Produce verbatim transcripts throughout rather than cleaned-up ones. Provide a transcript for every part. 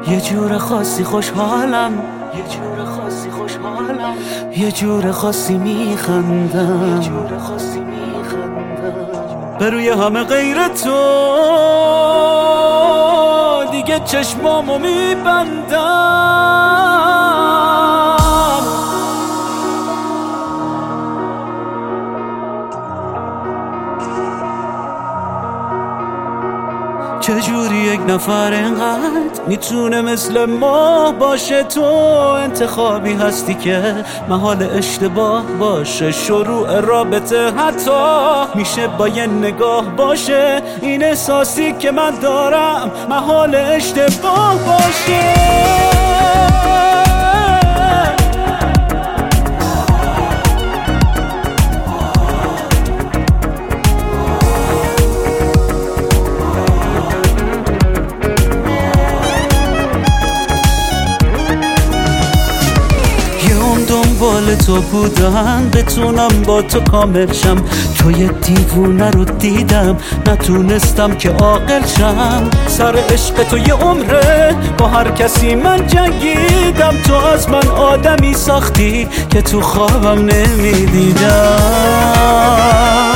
یه جور خاصی خوشحالم، یه جور خاصی خوشحالم، یه جور خاصی میخندم، یه جور خاصی میخندم به روی همه غیر تو دیگه چشمامو میبندم. چجوری یک نفر اینقدر میتونه مثل ما باشه؟ تو انتخابی هستی که محال اشتباه باشه. شروع رابطه حتی میشه با یه نگاه باشه. این احساسی که من دارم محال اشتباه باشه. دنبال تو بودم بتونم با تو کامل شم. تو یه دیوونه رو دیدم نتونستم که عاقل شم. سر عشق تو یه عمره با هر کسی من جنگیدم. تو از من آدمی ساختی که تو خوابم نمیدیدم.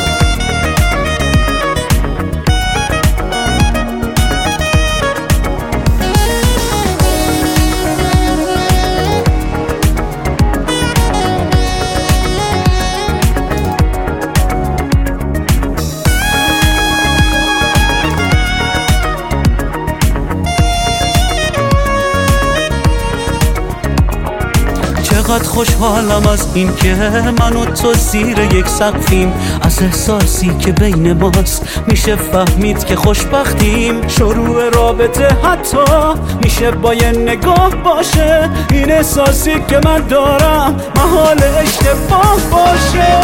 چقدر خوشحالم از این که من و تو زیر یک سقفیم. از احساسی که بین ماست میشه فهمید که خوشبختیم. شروع رابطه حتی میشه با یه نگاه باشه. این احساسی که من دارم محال اشتباه باشه.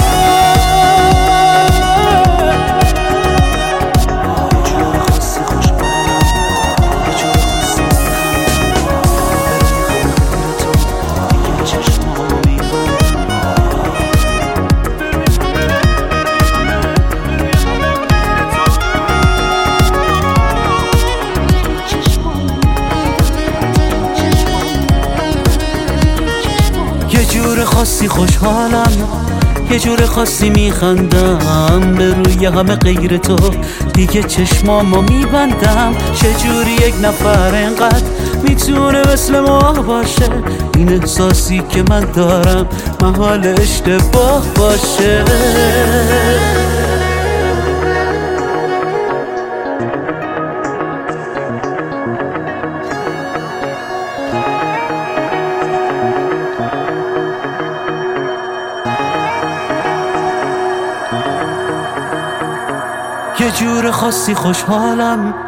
یه جور خاصی خوشحالم، یه جور خاصی میخندم به روی همه غیر تو دیگه چشمامو میبندم. چجوری یک نفر اینقدر میتونه مثل ما باشه؟ این احساسی که من دارم محال اشتباه باشه. یه جور خاصی خوشحالم،